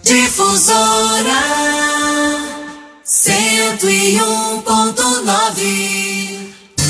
Difusora 101.9.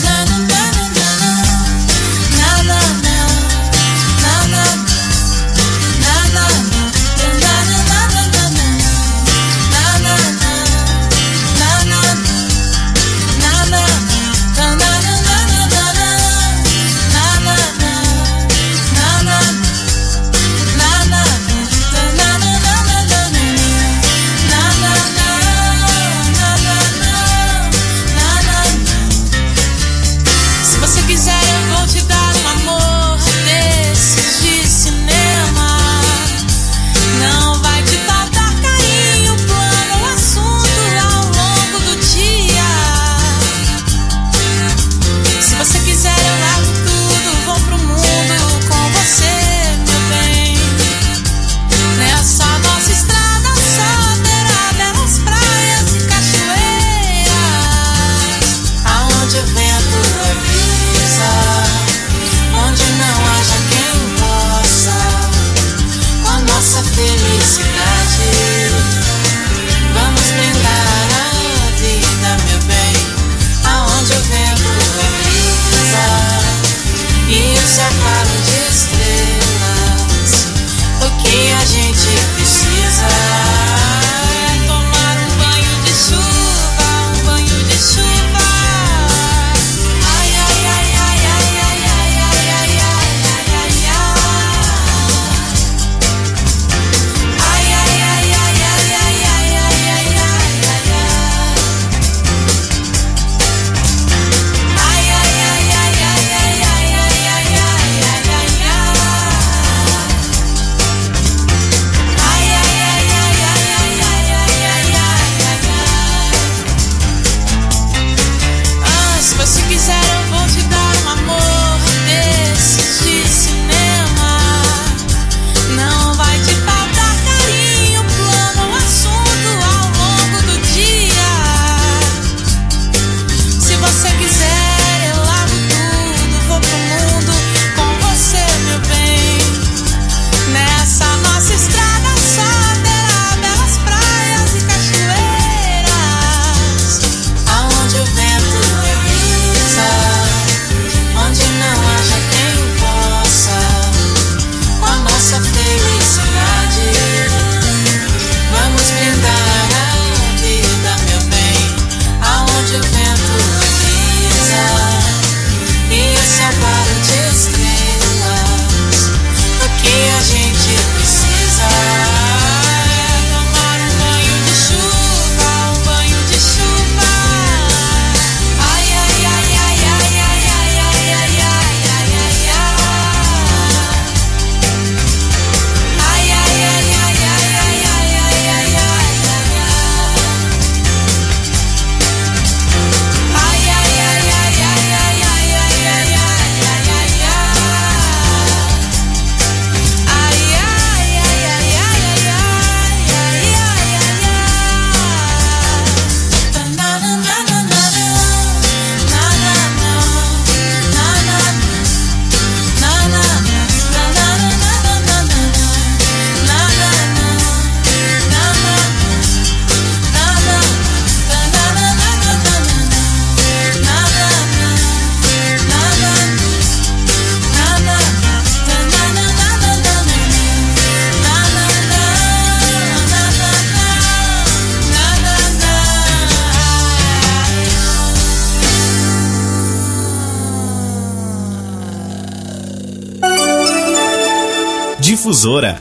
Difusora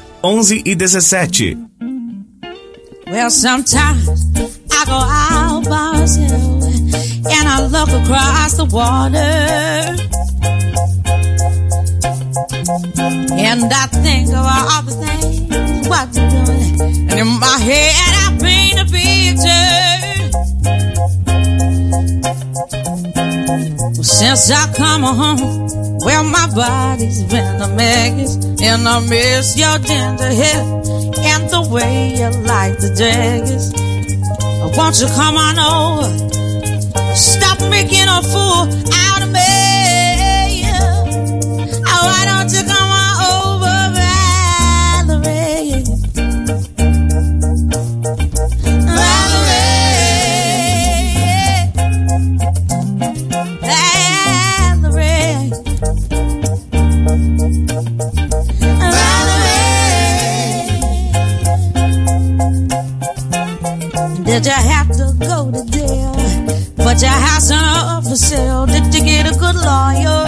11:17. Well, sometimes I go out by myself and I look across the water and I think of all the things what you're doing, and in my head I paint a picture. Well, since I come home, well, my body's been a mess, and I miss your tender hair and the way you like the daggers. Won't you come on over? Stop making a fool out of me. Why don't you come on over, Valerie? Did you have to go to jail? But your house up for sale. Did you get a good lawyer?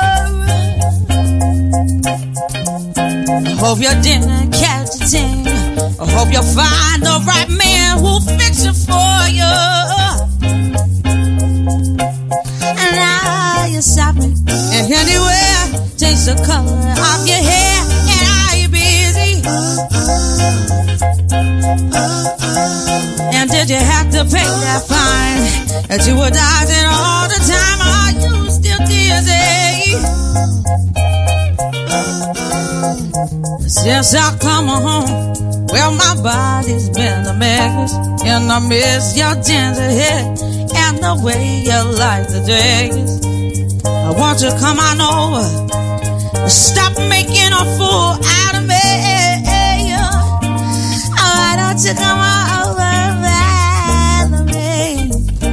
I hope you didn't catch a thing. I hope you find the right man who'll fix it for you. And now you're shopping, and anywhere, change the color of your hair. And are you busy? And did you have to pay that fine that you were dodging all the time? Are you still dizzy? Since I come home, well, my body's been a mess, and I miss your tender head and the way you like the days. I want you to come on over, stop making a fool out of me. Why don't you come on over, Valerie?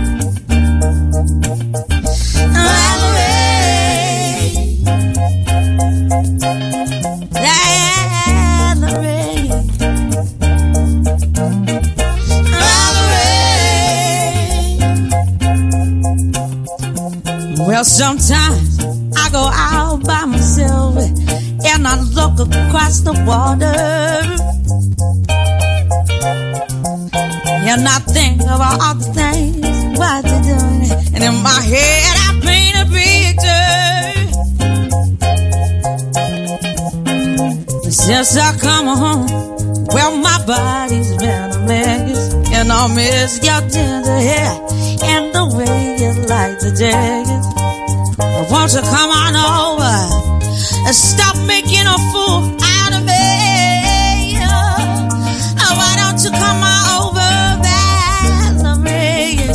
Well, sometimes I go out by myself and I look across the water, and I think of all the things what they're doing, and in my head I paint a picture. Since I come home, well, my body's been a mess, and I miss your tender hair and the way you like the jacket. Won't you come on over and stop making a fool out of me? Why don't you come on over, Valerie?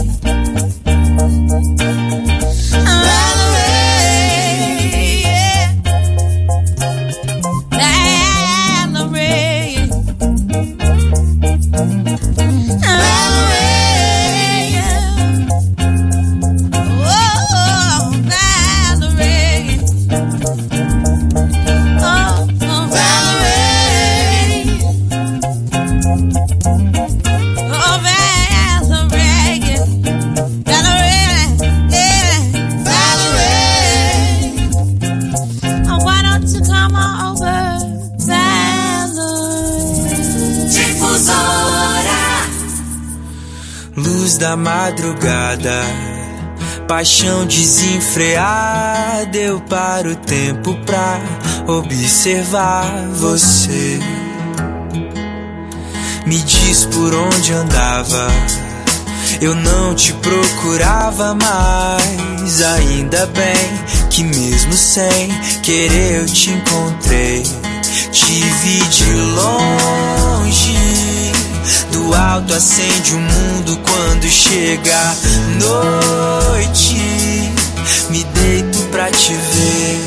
Da madrugada, paixão desenfreada, eu paro o tempo pra observar você. Me diz por onde andava, eu não te procurava mais. Ainda bem que mesmo sem querer eu te encontrei. Te vi de longe, do alto acende o mundo quando chega a noite. Me deito pra te ver.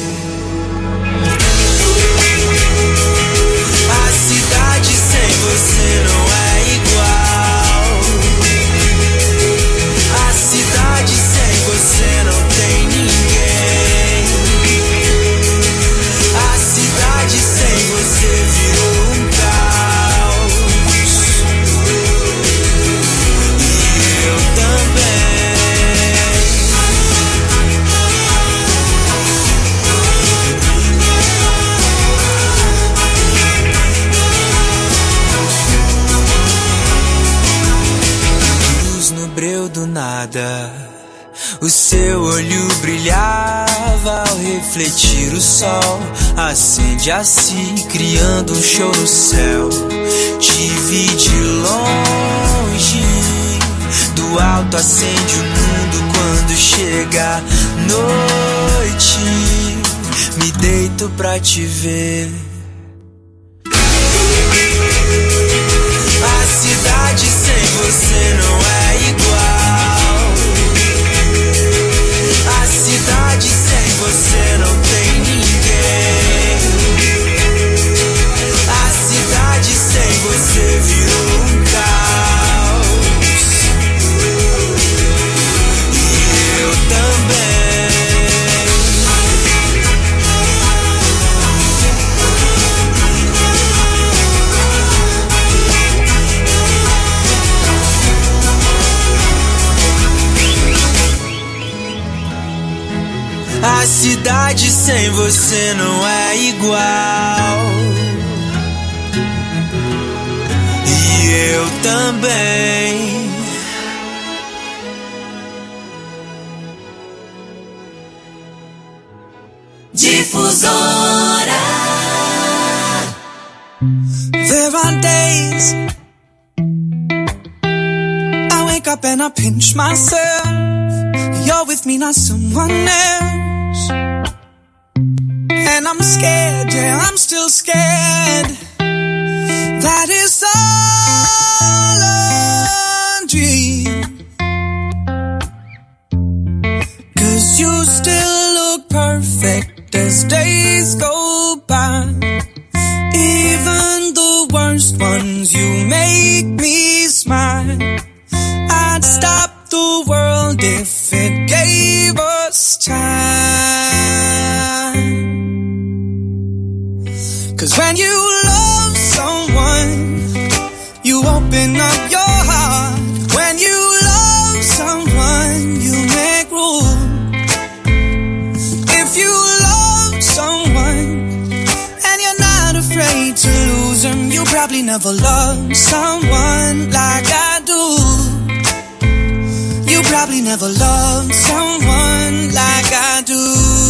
A cidade sem você não é igual. A cidade sem você não tem ninguém. A cidade sem você virou um caos. Eu também. Luz no breu do nada, o seu olho brilhava ao refletir o sol. Acende assim, criando um show no céu. Te vi de longe, do alto acende o mundo quando chega a noite. Me deito pra te ver. A cidade sem você não é igual. A cidade sem você não tem ninguém. A cidade sem você virou um caos. E eu também. A cidade sem você não é igual. E eu também. Difusora. There are days I wake up and I pinch myself. You're with me, not someone else. And I'm scared, yeah, I'm still scared. That is all a dream. 'Cause you still look perfect as days go by. Even the worst ones, you make me smile. I'd stop the world if it gave us time. 'Cause when you love someone, you open up your heart. When you love someone, you make room. If you love someone and you're not afraid to lose them, you probably never loved someone like I do. You probably never loved someone like I do.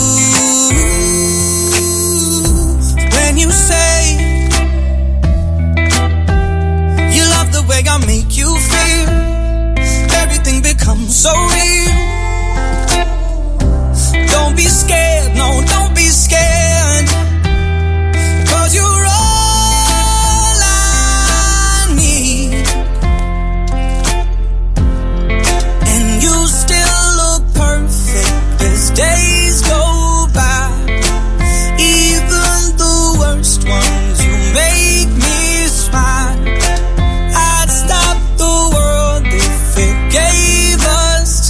When you say you love the way I make you feel, everything becomes so real. Don't be scared, no, don't be scared. 'Cause you're all I need. And you still look perfect as days go by. Even the worst ones, you make me smile. I'd stop the world if it gave us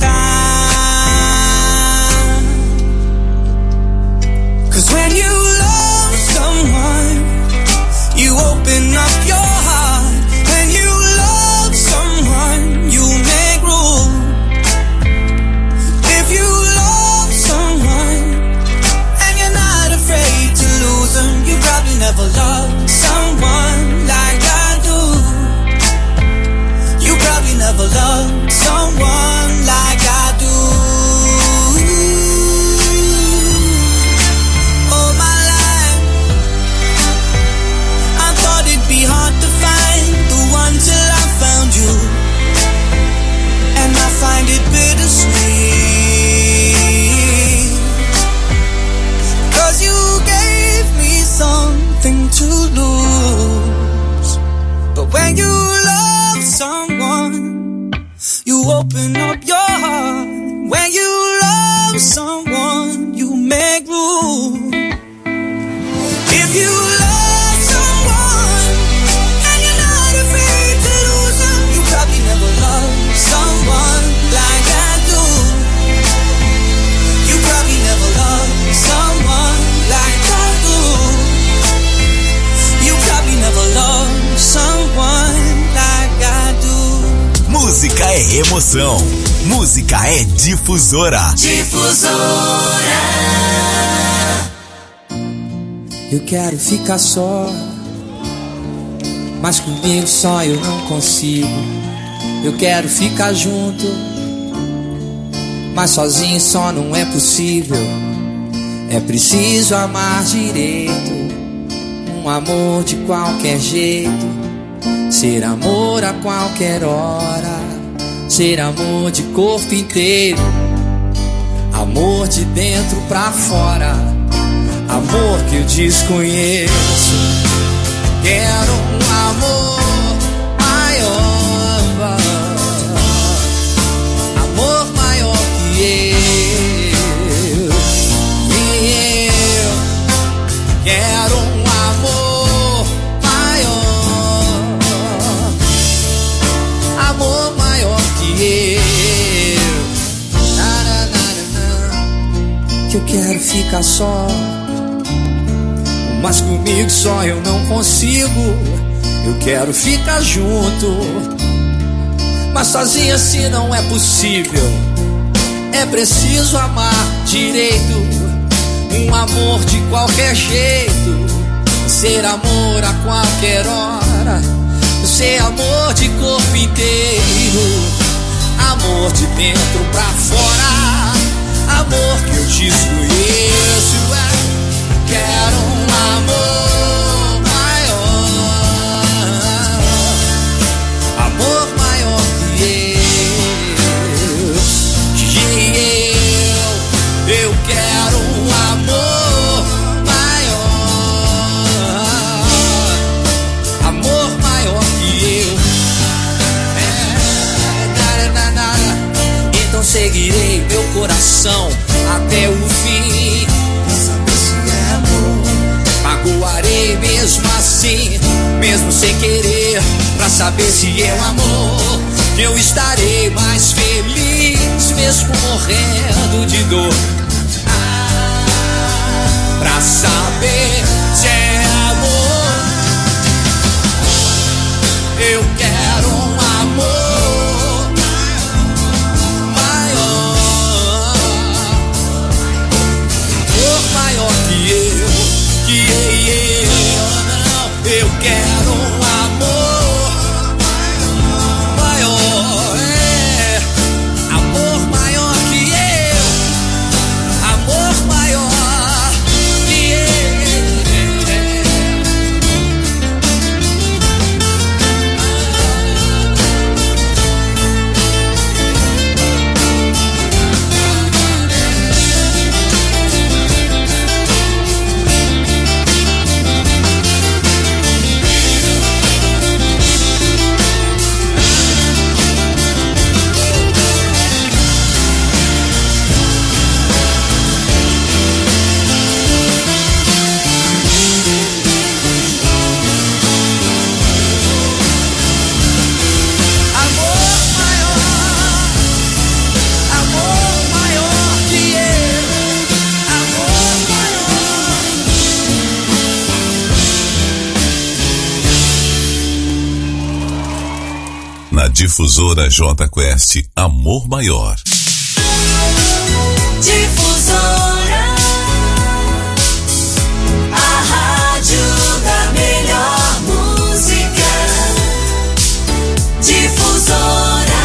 time. 'Cause when you love someone, you open up your heart. When you love someone, you make room. If you love someone and you're not afraid to lose them, you probably never loved someone like I do. You probably never loved someone like I do. All my life I thought it'd be hard to find the one till I found you. And I find it bittersweet. 'Cause you gave me something to lose. But when you love someone, you open up your heart. When you love someone, you make room. If you love someone and you're not afraid to lose them, you probably never loved someone like I do. You probably never loved someone like I do. You probably never loved someone like I do. Música é emoção. Música é difusora. Difusora. Eu quero ficar só, mas comigo só eu não consigo. Eu quero ficar junto, mas sozinho só não é possível. É preciso amar direito, um amor de qualquer jeito. Ser amor a qualquer hora, ser amor de corpo inteiro. Amor de dentro pra fora, amor que eu desconheço. Quero um amor maior, amor maior que eu. E eu quero um amor maior, amor maior que eu. Que eu quero ficar só, mas comigo só eu não consigo. Eu quero ficar junto, mas sozinho assim não é possível. É preciso amar direito, um amor de qualquer jeito, ser amor a qualquer hora, ser amor de corpo inteiro, amor de dentro pra fora, amor que eu desconheço. Quero um amor maior, amor maior que eu quero um amor maior, amor maior que eu. Então seguirei meu coração até o fim, pra saber se é amor. Magoarei mesmo assim, mesmo sem querer, pra saber se é um amor. Eu estarei mais feliz, mesmo morrendo de dor, pra saber se é amor. Eu quero um amor maior, amor maior que eu, não. Eu quero um amor maior, amor maior que eu, amor maior que eu. Na Difusora J Quest, Amor Maior. Difusora, a rádio da melhor música. Difusora.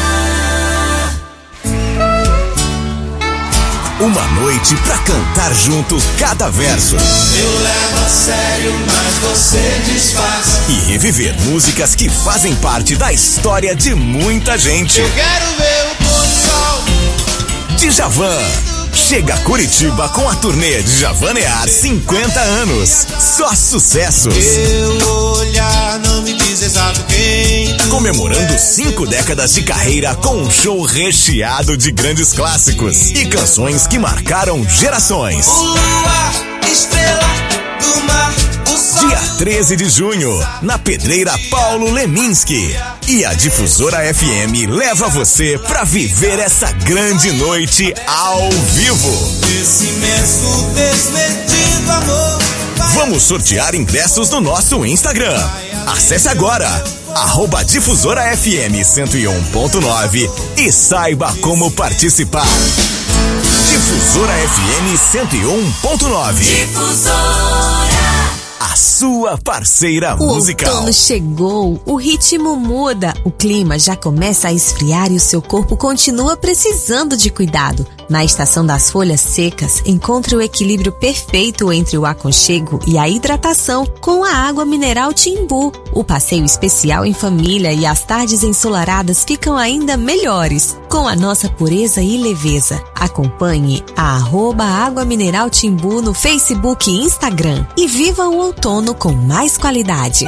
Uma noite pra cantar junto cada verso. Eu levo a sério, mas você disfarça. E reviver músicas que fazem parte da história de muita gente. Eu quero ver o pôr do sol. Djavan chega a Curitiba com a turnê Djavanear 50 anos. Só sucessos. Teu olhar não me diz exato quem tu Comemorando és. 5 décadas de carreira com um show recheado de grandes clássicos e canções que marcaram gerações. O luar, estrela do mar, o sol. Dia 13 de junho, na Pedreira Paulo Leminski. E a Difusora FM leva você pra viver essa grande noite ao vivo. Esse imenso desmedido amor. Vamos sortear ingressos no nosso Instagram. Acesse agora, @Difusora FM 101.9 e saiba como participar. Difusora FM 101.9. Difusora. A sua parceira musical. O outono chegou, o ritmo muda, o clima já começa a esfriar e o seu corpo continua precisando de cuidado. Na estação das folhas secas, encontre o equilíbrio perfeito entre o aconchego e a hidratação com a água mineral Timbu. O passeio especial em família e as tardes ensolaradas ficam ainda melhores, com a nossa pureza e leveza. Acompanhe a @Água Mineral Timbu no Facebook e Instagram e viva o outono com mais qualidade.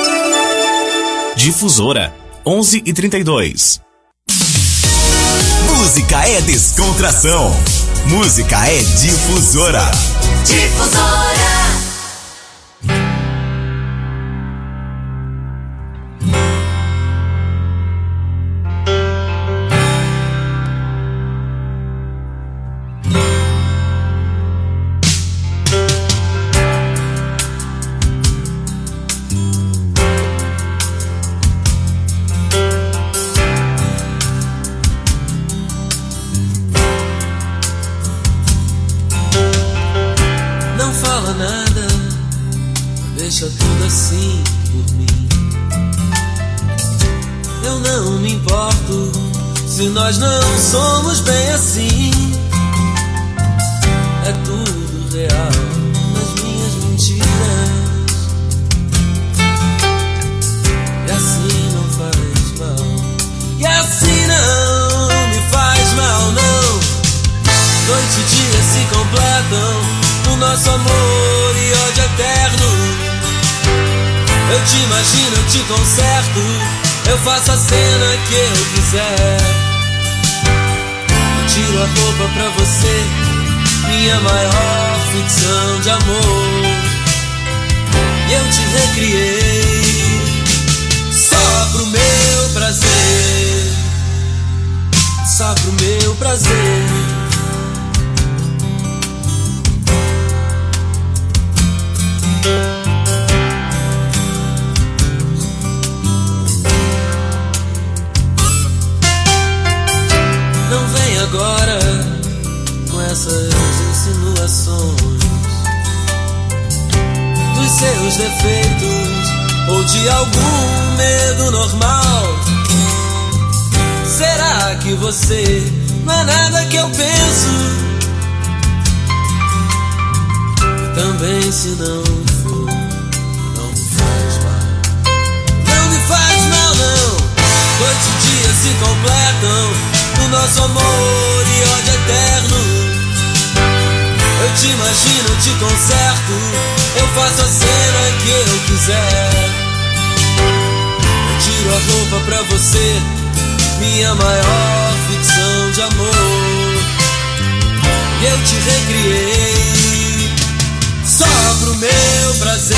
Difusora 11h32. Música é descontração. Música é difusora. Difusora. deixa tudo assim por mim. Eu não me importo se nós não somos bem assim. É tudo real nas minhas mentiras. E assim não faz mal. E assim não me faz mal, não. Noite e dia se completam, o nosso amor e ódio eterno. Eu te imagino, eu te conserto, eu faço a cena que eu quiser. Eu tiro a roupa pra você, minha maior ficção de amor. E eu te recriei só pro meu prazer, só pro meu prazer. Não vem agora com essas insinuações dos seus defeitos ou de algum medo normal. Será que você não é nada que eu penso? E também se não for, não me faz mal. Não me faz mal, não. Noite e dia se completam, o nosso amor e ódio eterno. Eu te imagino, eu te conserto, eu faço a cena que eu quiser. Eu tiro a roupa pra você, minha maior ficção de amor. E eu te recriei só pro meu prazer.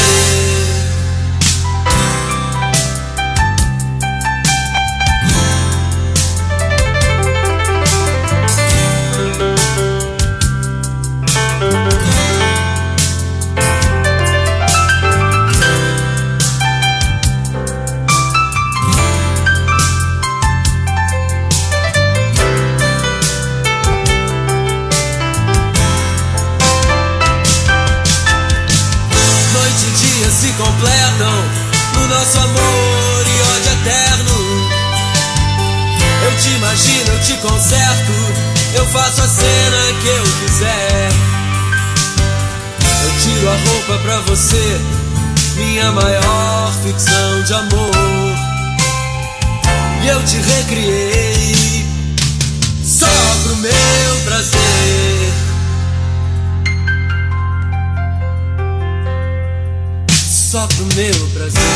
Se completam no nosso amor e ódio eterno. Eu te imagino, eu te conserto, eu faço a cena que eu quiser. Eu tiro a roupa pra você, minha maior ficção de amor. E eu te recriei só pro meu prazer, só pro meu prazer.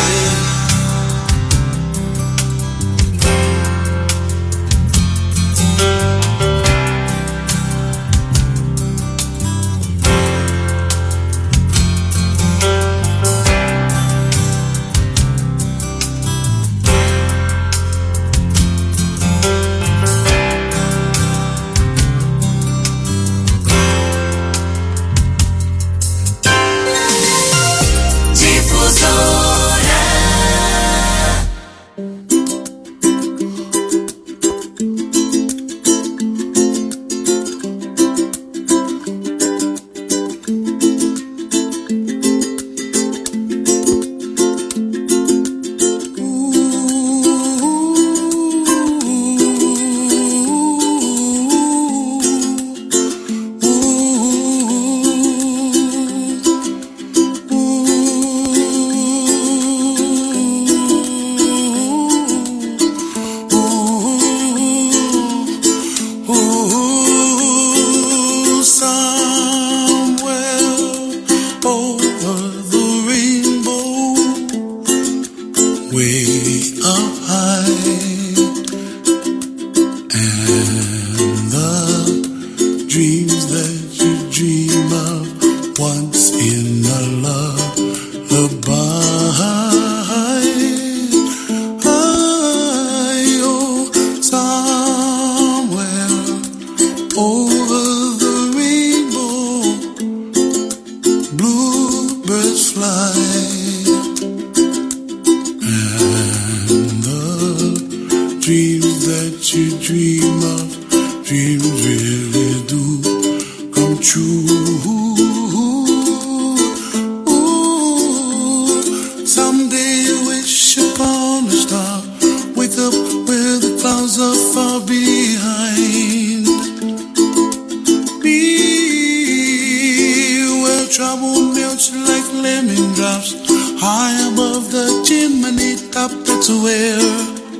there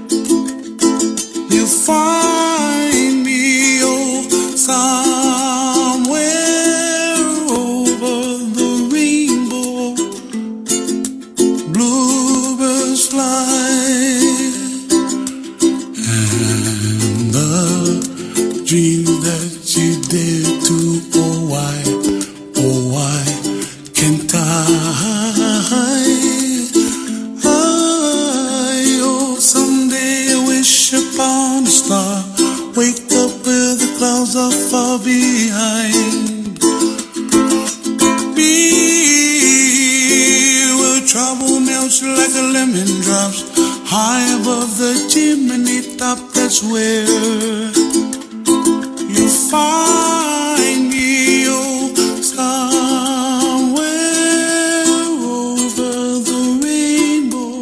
you find me, oh, somewhere over the rainbow, bluebirds fly, and the dream that you dare to, oh why can't someday I wish upon a star, wake up where the clouds are far behind me, where trouble melts like a lemon drops, high above the chimney top. That's where you find me, oh, somewhere over the rainbow,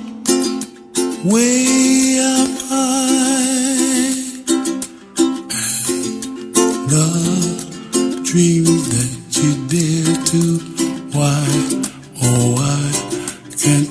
way up high, and the dreams that you dare to, why, oh why can't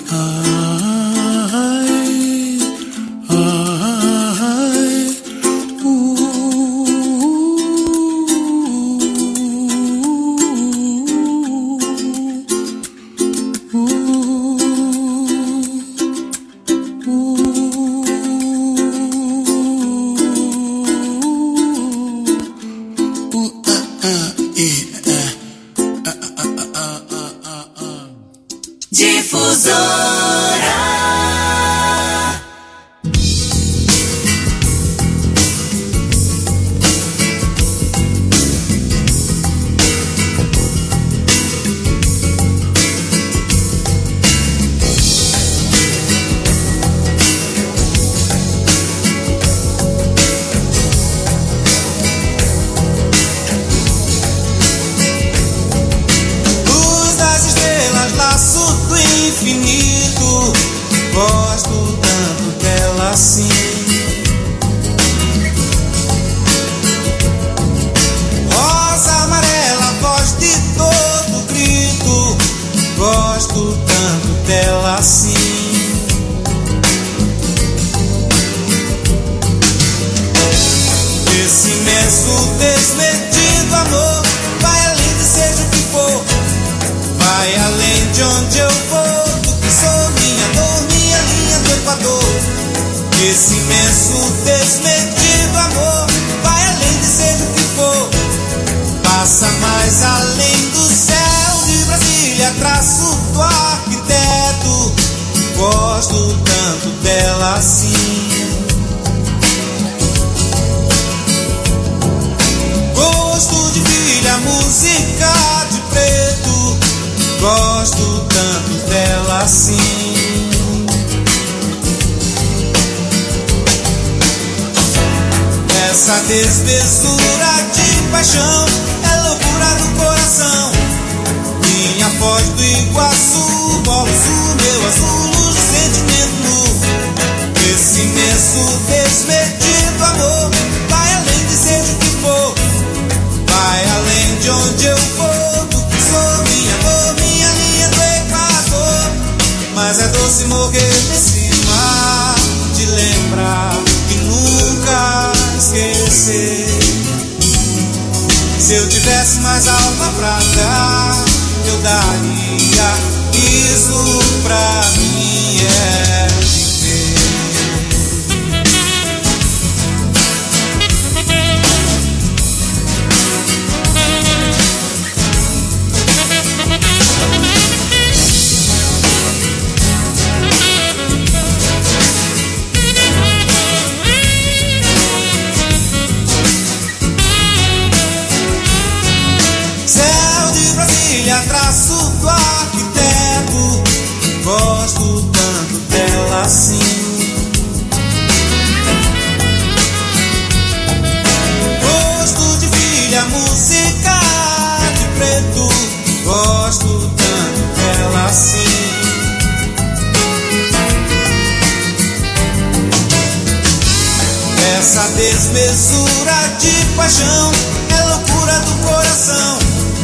Essa desmesura de paixão é loucura do coração.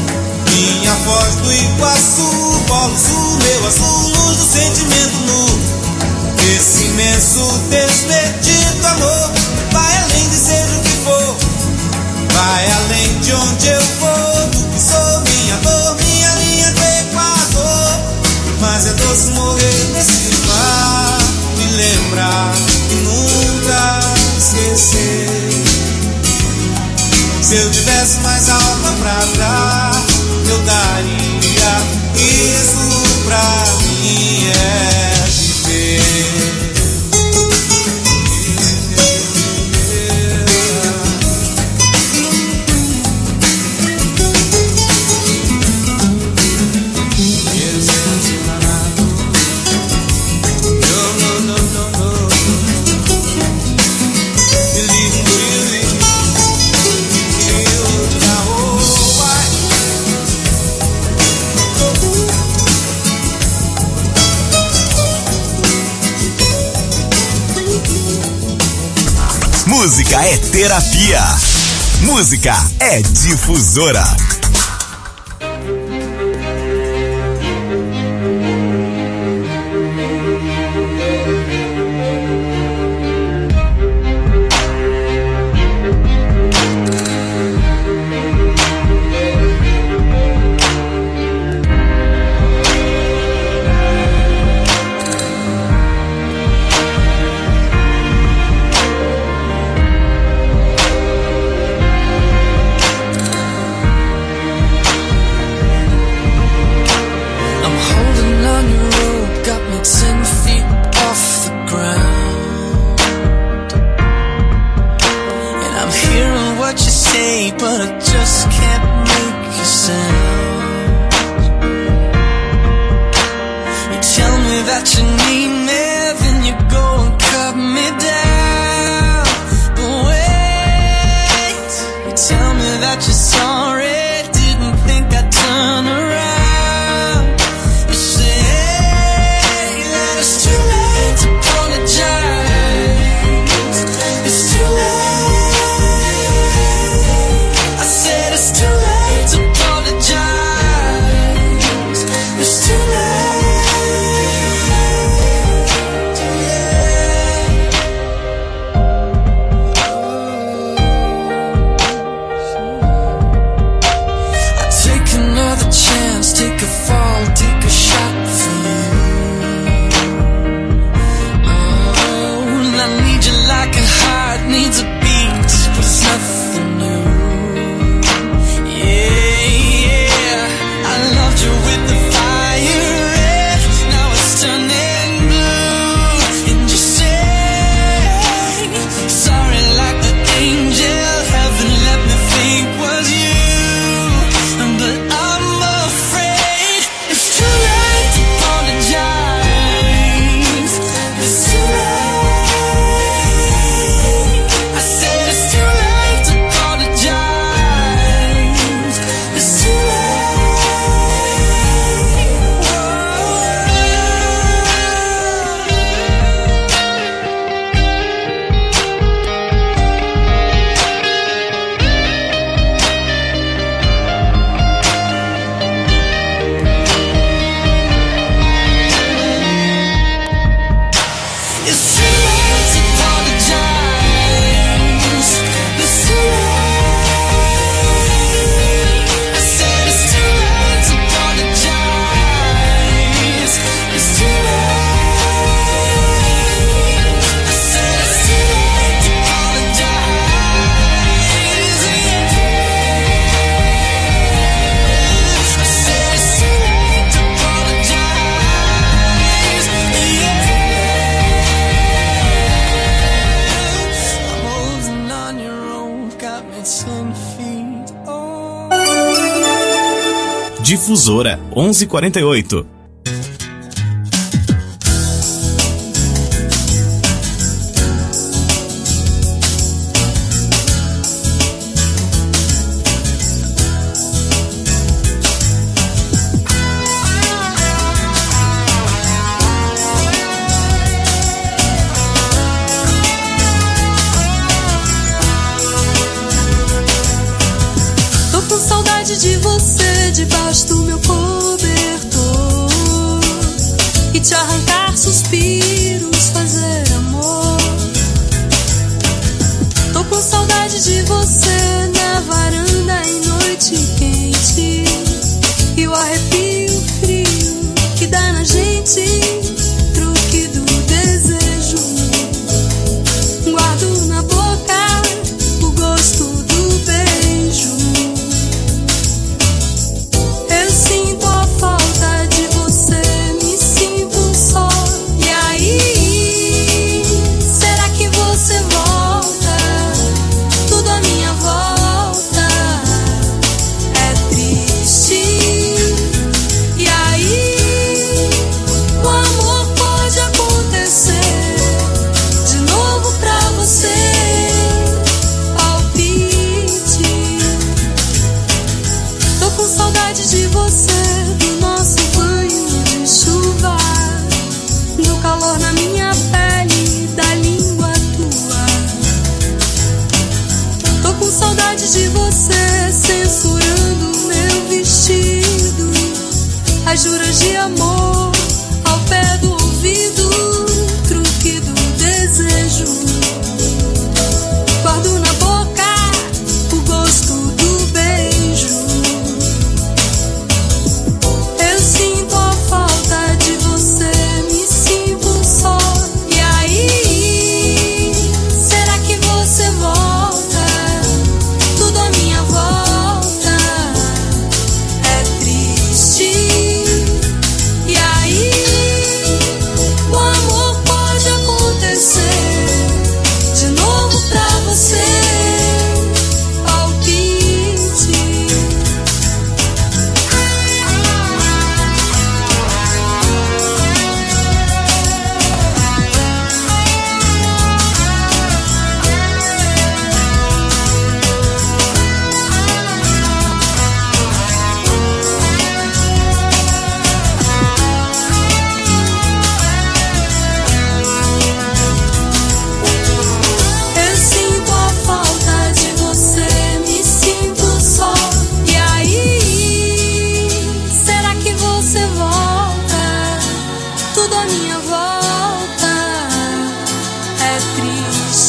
Minha voz do Iguaçu, Polo Sul, meu azul, luz do sentimento nu. Esse imenso desmedido amor vai além de ser o que for, vai além de onde eu vou, do que sou, minha dor, minha linha do Equador. Mas é doce morrer nesse mar, me lembrar e nunca esquecer. Se eu tivesse mais alma pra dar, eu daria. Isso pra mim é viver. Música é terapia. Música é difusora. Difusora 1148. De você debaixo do meu cobertor e te arrancar suspiros.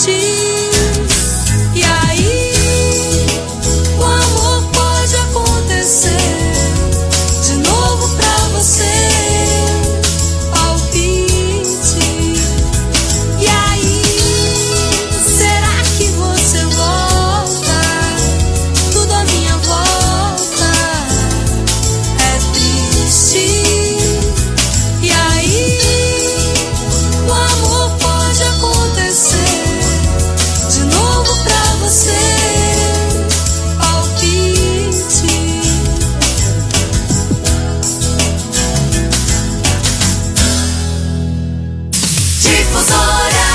desistir. E aí, o amor pode acontecer de novo pra você. Palpite. E aí, será que você volta? Tudo à minha volta é triste. E aí, o amor pode acontecer de novo pra você. Palpite. Difusora.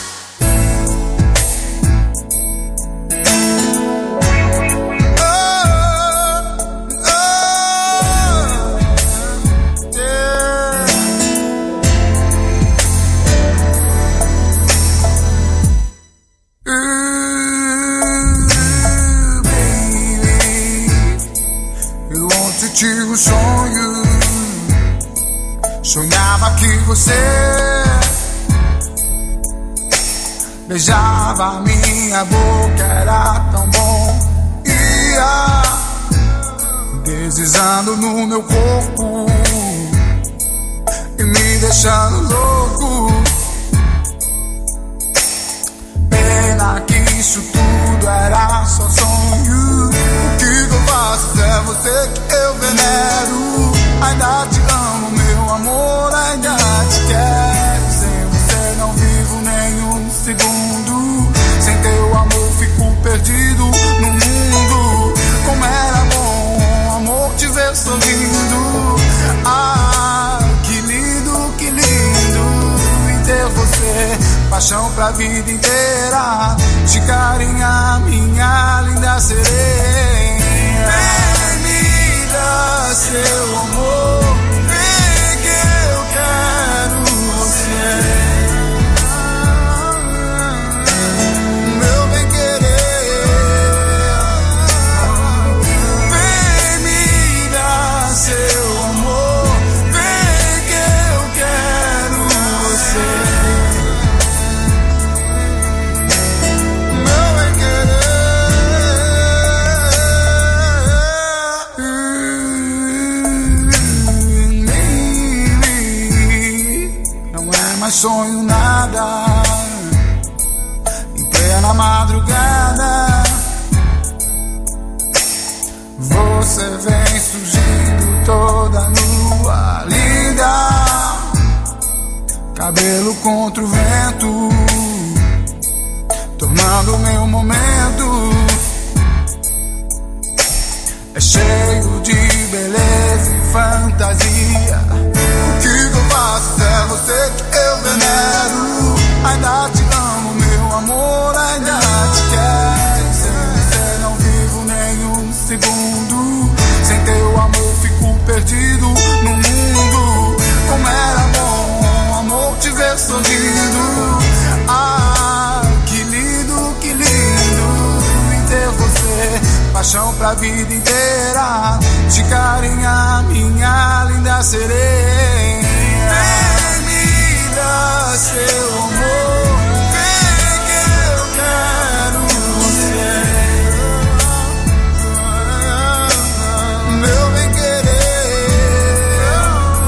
Eu ontem tive um sonho. Sonhava que você beijava minha boca, era tão bom. Ia deslizando no meu corpo e me deixando louco. Pena que isso tudo era só sonho. O que eu faço é você que eu venero. Ainda te amo, meu amor, ainda te quero. Sem você não vivo nenhum segundo. Sem teu amor fico perdido no mundo. Como era bom, amor, te ver sorrindo. Ah, que lindo em ter você. Paixão pra vida inteira. De carinha, minha linda sereia. Vem me dar seu amor. Vem que eu quero você. Meu bem querer. Vem me dar seu amor. Vem que eu quero você. Meu bem querer. Não é mais sonho nada. Em plena madrugada você vem surgindo toda nua, linda. Cabelo contra o vento, tornando meu momento. É cheio de beleza e fantasia. O que eu faço é você que eu venero. Ainda te amo, meu amor, ainda te quero. Sem você não vivo nenhum segundo. Sem teu amor fico perdido no mundo. Como era bom, amor, te ver sorrindo. Ah, que lindo em ter você. Paixão pra vida inteira. De carinha, minha linda sereia. Vem me dar seu amor. Vem que eu quero você. Meu bem querer.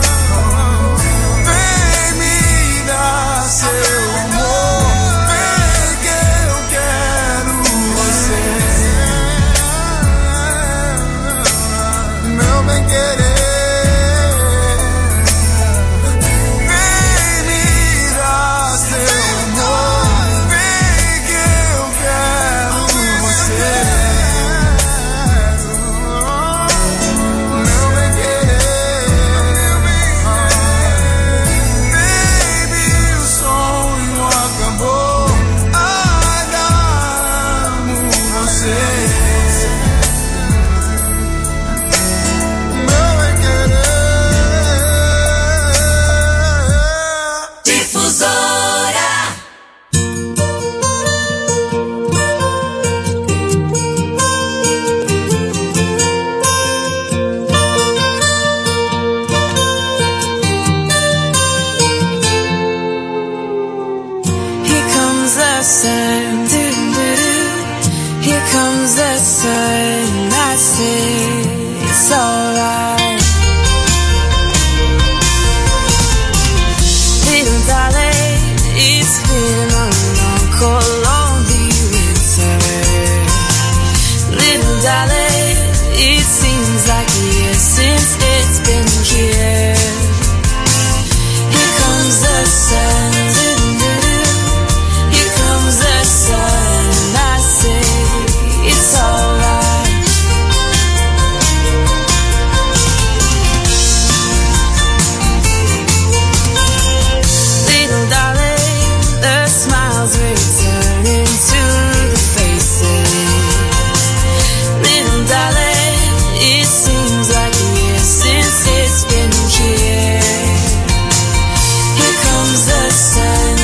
Vem me dar seu amor. Vem que eu quero você. Meu bem querer. Vem me dar the sun, here comes the sun. I say it's alright. Little darling, it's been a long, cold, lonely winter. Little darling, it seems like years since it's been here. Here comes the sun, here comes the sun. I say it's alright. Little darling, the smiles returning to the faces. Little darling, it seems like years since it's been here. Here comes the sun,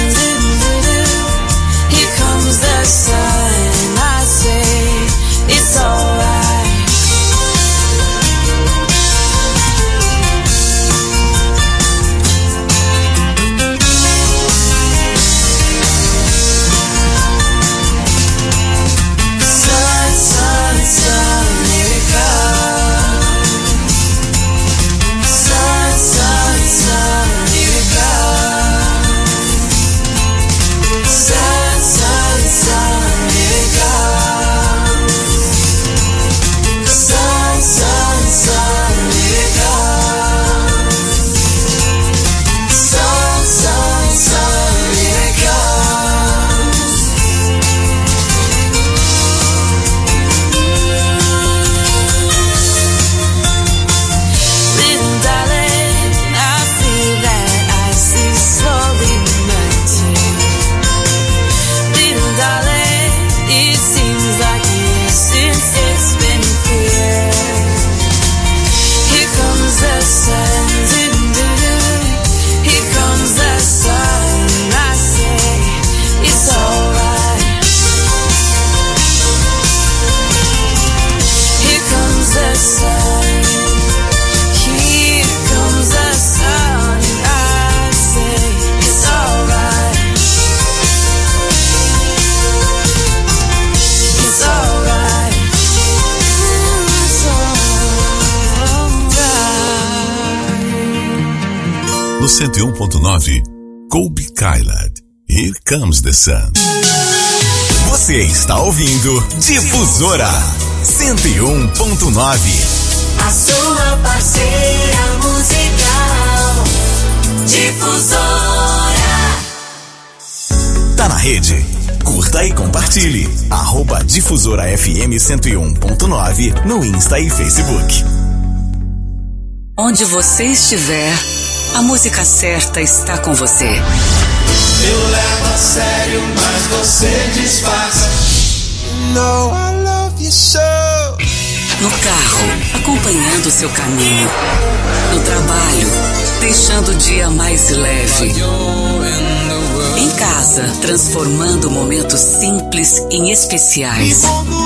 here comes the sun. I say it's alright. Sun, sun, sun, here it comes. Sun, sun, sun, here it comes. Sun, sun, sun, here it comes. Sun, sun, sun, here it comes. Sun, sun, sun, here it comes. Little darling, I feel that ice is slowly melting. Little darling, it seems like years since it's been here. Here comes the sun, here comes the sun. I say it's alright. Here comes the sun, here comes the sun. I say it's alright. It's alright. It's alright. No 101.9, Colby Kyland. Here Comes the Sun. Você está ouvindo Difusora 101.9. A sua parceira musical. Difusora. Tá na rede? Curta e compartilhe. @Difusora FM 101.9 no Insta e Facebook. Onde você estiver, a música certa está com você. Eu levo a sério, mas você disfarça. No, I love you so. No carro, acompanhando seu caminho. No trabalho, deixando o dia mais leve. Em casa, transformando momentos simples em especiais.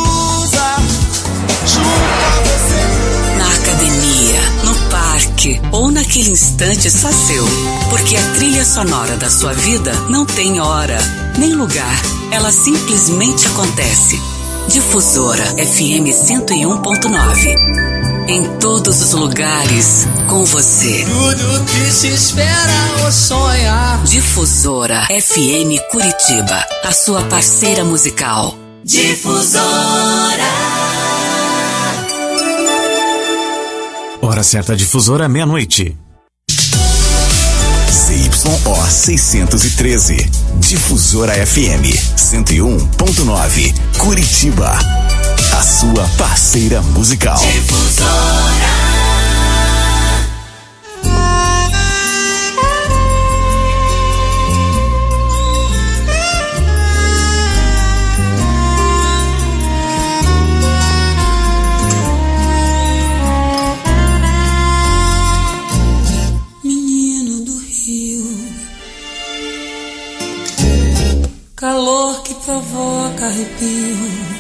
Na academia, no parque ou naquele instante só seu. Porque a trilha sonora da sua vida não tem hora, nem lugar. Ela simplesmente acontece. Difusora FM 101.9. Em todos os lugares, com você. Tudo que se espera ou sonhar. Difusora FM Curitiba, a sua parceira musical. Difusora. Hora certa Difusora, meia-noite. CYO 613. Difusora FM 101.9. Curitiba. A sua parceira musical. Difusora. Menino do Rio, calor que provoca arrepio.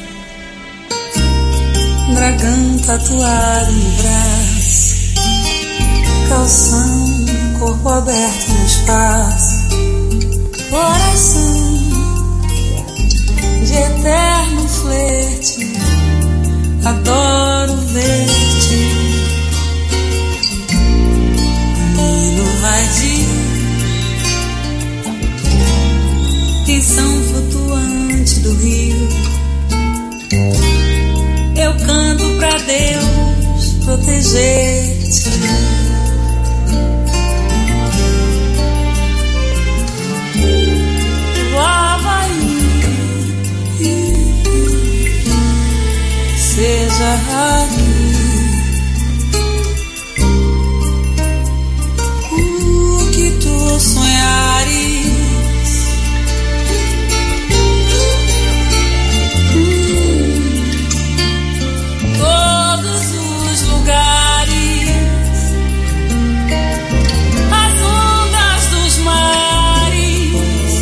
Dragão tatuado no braço, calção, corpo aberto no espaço. Coração ver-te, adoro ver-te. Menino vadio, tensão flutuante do rio. Eu canto pra Deus proteger-te. O Havaí seja aqui. O que tu sonhares, todos os lugares, as ondas dos mares.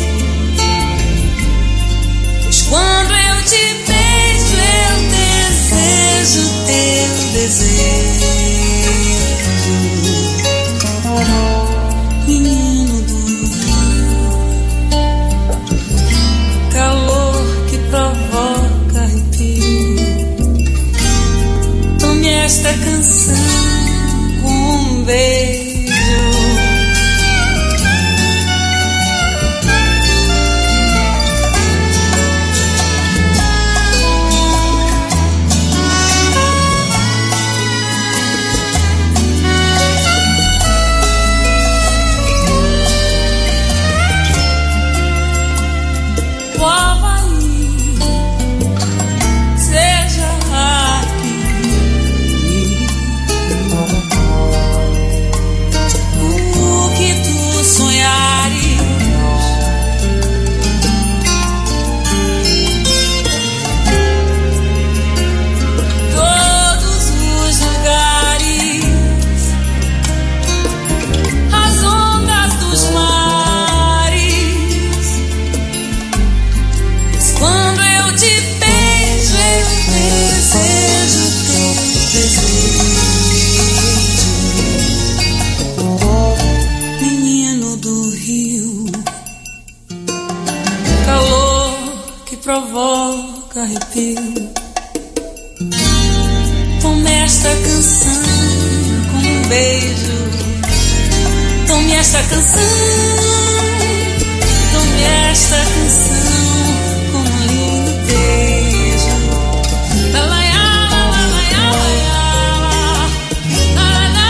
Pois quando eu te beijo, eu desejo teu desejo. Menino do rio, calor que provoca arrepio. Tome esta canção com um beijo. O Havaí seja aqui. O que tu sonhares, todos os lugares, as ondas dos mares. Pois quando eu te beijo, eu desejo teu desejo. Menino do rio, calor que provoca arrepio. Tome esta canção com um beijo. Tome esta canção, tome esta canção com um lindo beijo. La la ya, la la ya, la ya, la la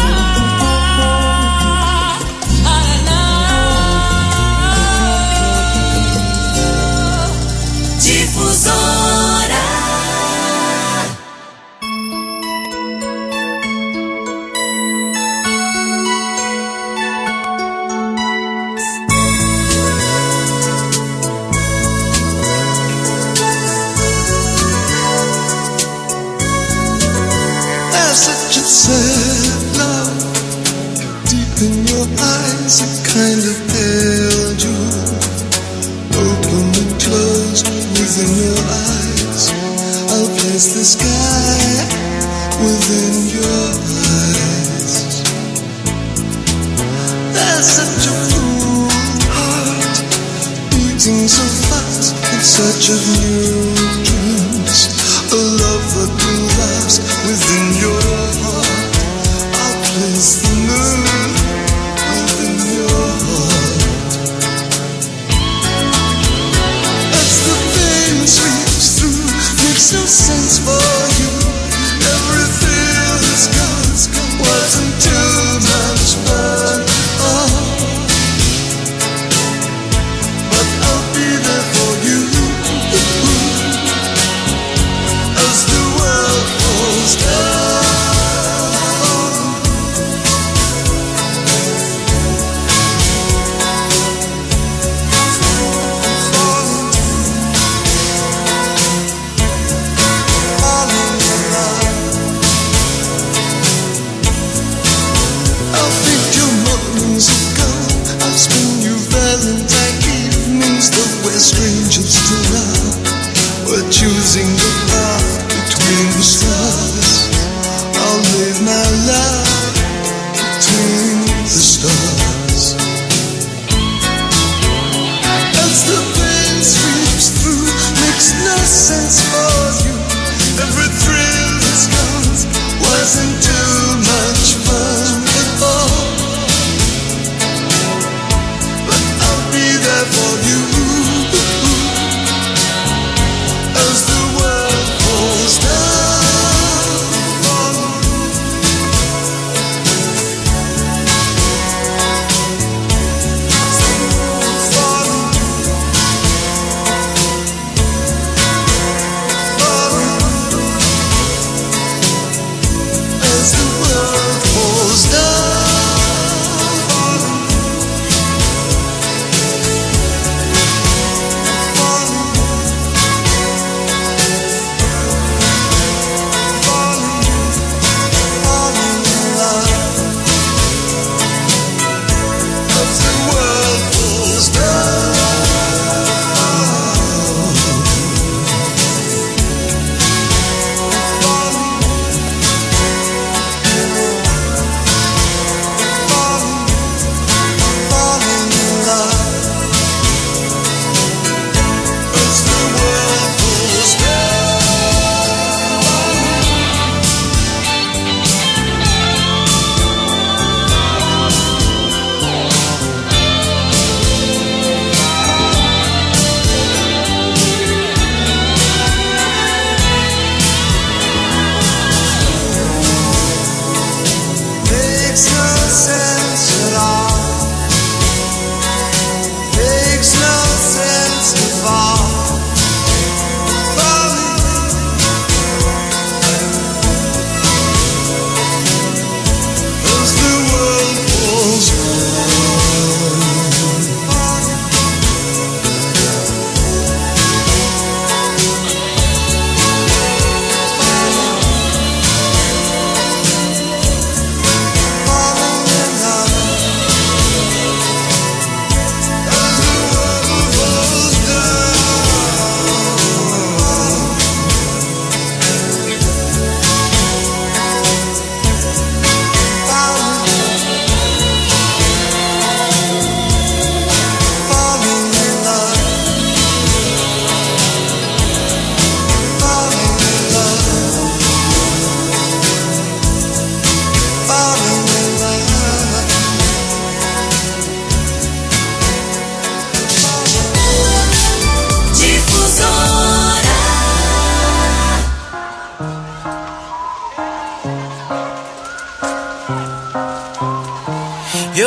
la. Difusora. There's such a sad love deep in your eyes, a kind of pale jewel, open and closed within your eyes. I'll place the sky within your eyes. There's such a full heart beating so fast in search of new dreams. A love that will last within your heart. I'll place the moon within your heart. As the pain sweeps through, makes no sense for you. Everything is gone, wasn't too much fun. But I'll be there for you. As the world falls down. I'll think your mornings are gone. I'll spend you Valentine evenings, though we're strangers till now. We're choosing the path between the stars. I'll live my love between the stars. As the pain sweeps through, makes no sense for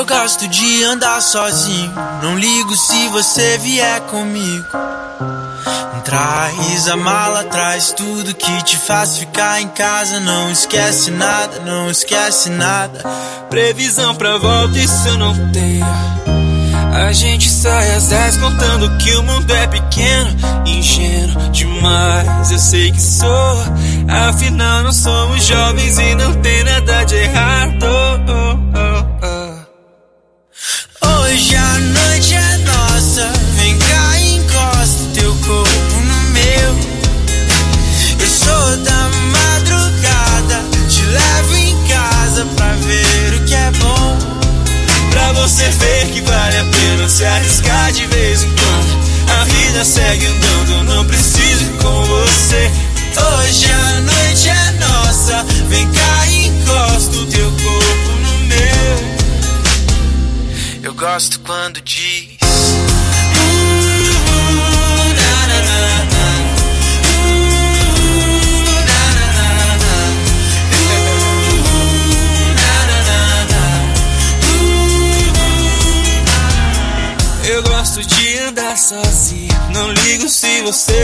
Eu gosto de andar sozinho, não ligo se você vier comigo. Traz a mala, traz tudo que te faz ficar em casa. Não esquece nada, não esquece nada. Previsão pra volta, isso eu não tenho. A gente sai às 10 contando que o mundo é pequeno. Ingênuo demais, eu sei que sou. Afinal não somos jovens e não tem nada de errado. Hoje a noite é nossa, vem cá e encosta teu corpo no meu. Eu sou da madrugada, te levo em casa pra ver o que é bom. Pra você ver que vale a pena se arriscar de vez em quando. A vida segue andando, não preciso ir com você. Hoje a noite é nossa, vem cá e encosta o teu corpo no meu. Eu gosto quando diz na, na, na, na. Eu gosto de andar sozinho, não ligo se você